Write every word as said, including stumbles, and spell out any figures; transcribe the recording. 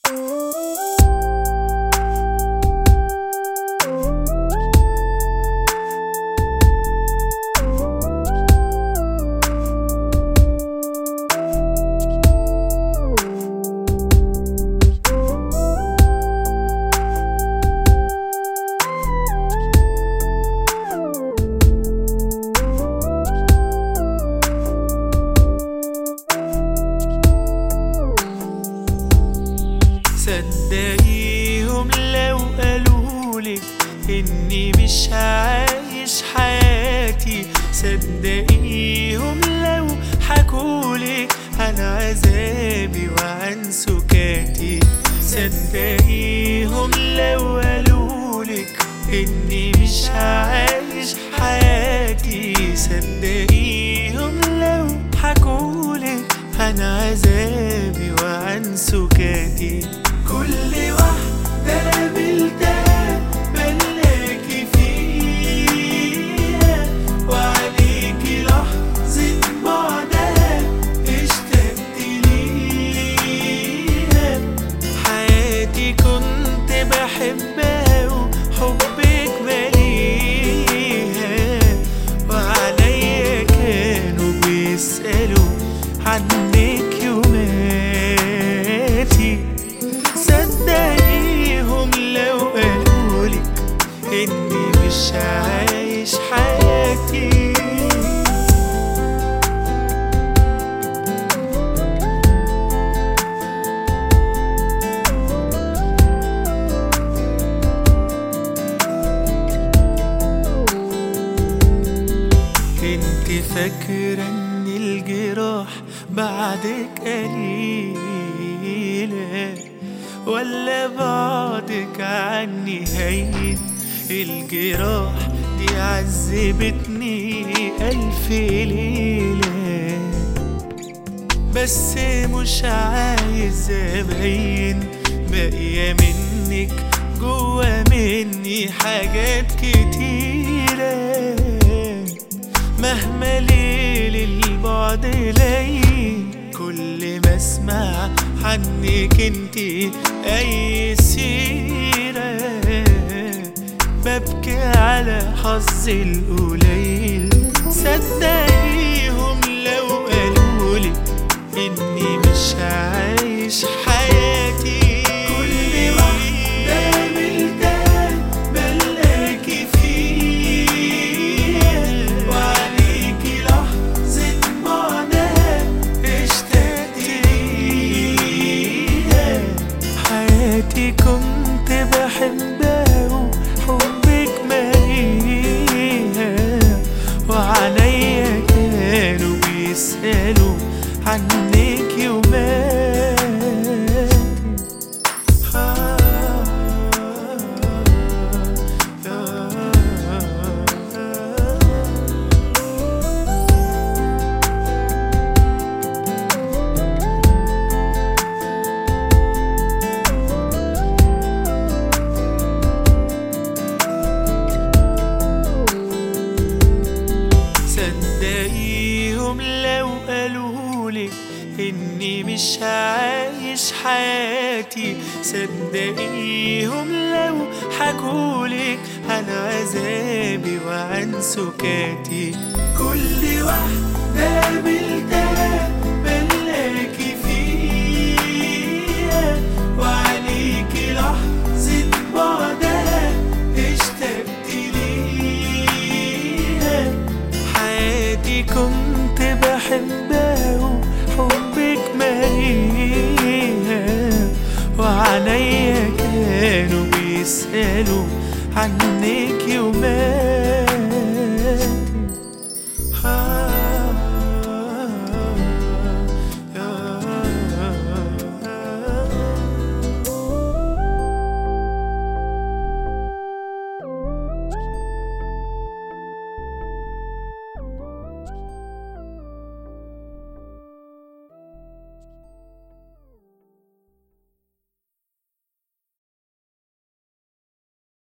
صدقيهم لو قالولك إني مش عايش حياتي، صدقيهم لو حكولك عن عذابي وعن سكاتي، صدقيهم لو قالولك إني مش عايش حياتي، صدقيهم لو حكولك عن عذابي وعن سكاتي. كل واحدة قابلتها بلاقي فيها وعليكي لحظة بعدها اشتقت ليها، حياتي كنت بحبها وحبك مليها، وعليا كانوا بيسألوا عنك يوماتي، صدقيهم لو قالولك إني مش عايش حياتي. كنت فاكرة إن الجراح بعدك قليلة، ولا بعدك عني هين؟ الجراح دي عذبتني ألف ليلة، بس مش عايز أبين باقية منك جوا مني حاجات كتيرة، مهما ليل البعد لين كل ما اسمع عنك انتي اي سيرة ببكي على حظي القليل، صدقيهم لو قالولك اني مش عايش حياتي. كل واحدة قابلتها بلاقي فيها وعليكي لحظة بعدها اشتقت ليها، حياتي كنت بحبها وحبك مليها، وعليا كانوا بيسألوا عنك يوماتي. صدقيهم لو قالولك إني مش عايش حياتي، صدقيهم لو حكولك عن عذابي وعن سكاتي. كل واحدة قابلتها بلاقي فيها وعليكي لحظة بعدها اشتقت ليها، حياتي كنت بحبها وحبك مليها، وعليا كانوا بيسألوا عنك يومات.